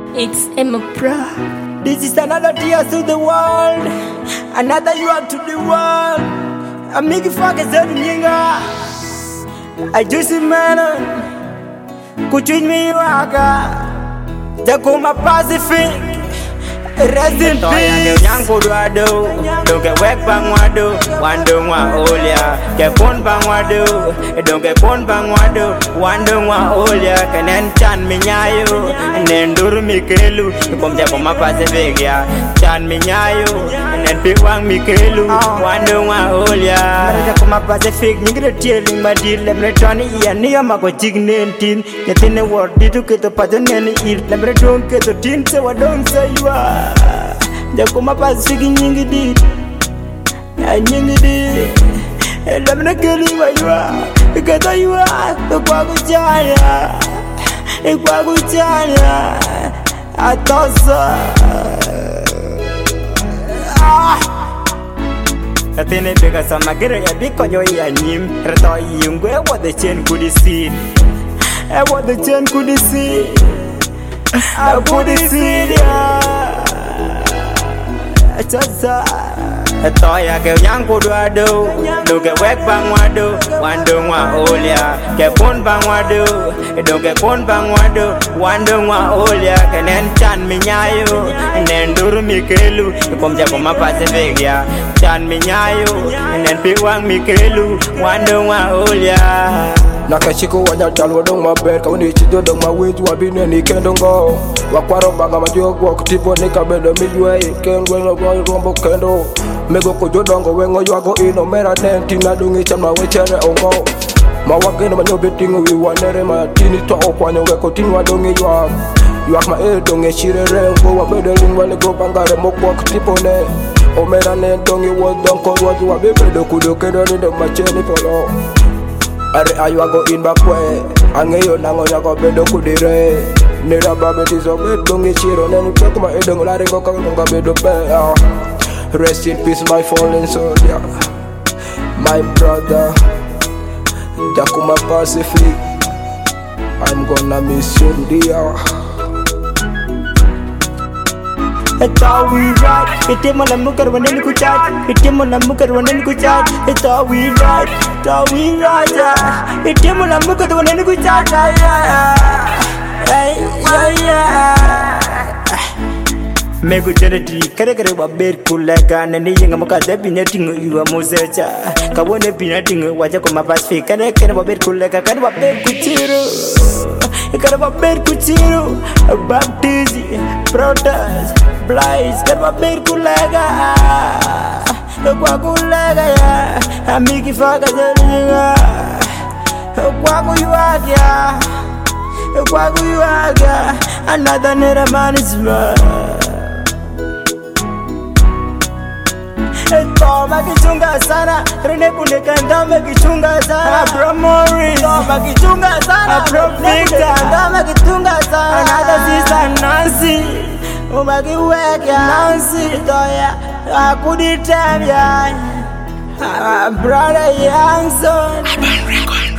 It's Emma Pro. This is another tear to the world, another you up to the world. I make you fuck as a nigga. I just man, could treat me waka. Jakuma Pacific, rest in peace. Yanko do, don't get wet bang wado, wando wa olia. Get pon bang wado, don't get pon bang wado, wando wa olia. Kanen chan minyayo, and then dur mikelu. Come Jakuma Pacific ya, chan minyayo, and then big wang mikelu, wando wa olia. Jakuma Pacific, nigga chilling my deal. Let me try to near my chicken tin. Get in the word, did you get the pattern and eat? Let me don't get the tin, so I don't say you are. Jakuma Pacific nyingi di, nyingi di. Let me kill you where you are, because you are the Kwaguchana, the Kwaguchana. I thought so. I think it because I'm a girl, I be on your name. Retire you, where what the chain could see? I what the chain could see. I could see, yeah. Toya ke yanko do do ke wek bang wado wando wa olia ke pon bang wado do ke pon bang wado wando wa olia kenen chan minyayo nen dur mikelu kom Jakuma Pacific ya chan minyayo nen piwang mikelu wando wa olia. Nakashiko wanyatalo dong mabel kawani chido dong mawitu wabine ni kendongo wakwaro banga majogo kutipo nikabedo mijwe kendwe no rombo kendo mego kujodongo wengo ywago ino mera nenti na dungi chama wechere ongo mawageno manyobetingo wiwanere matini to okwanyo weko tinwa dongi ywak ma dongi shirere ngo wabedo lingwa lego bangare mokwa kutipo ne omera ne dongi wodonko wadu wabedo kudo kendo nindo macheni polo. Are aywago in bakwe angeyo nango nyako bedo kudire nira babe tiso bedo ngichiro nenu chokuma edong lari ngoka ngonga bedo be. Rest in peace my fallen soldier, my brother Jakuma Pacific. I'm gonna miss you dear. It's all we ride. It's him on the mucker when you chat. It's him on the mucker when you chat. It's all we ride. It's all we ride. It's him on the mucker when you chat. Mego charity, kare wa ber kulaga na ni yinga mukaza binatingo yuwa mosecha. Kawone binatingo wa Jakuma Pacific. Kare wa ber kulaga, kare wa ber kuchiro. Kare wa ber kuchiro. Baptism, protest, blights. Kare wa ber kulaga. Kwa kulaga ya, amiki faka zeliga. Kwa kuyuaga, kwa kuyuaga. Another nera management. Toma kichunga sana, Rene Kunde kandame kichunga sana. Bro Morris, toma kichunga sana. Bro Victor, kandame kichunga sana. Another sister Nancy, umaki weka Nancy toya, akudi temya. Brother Youngson.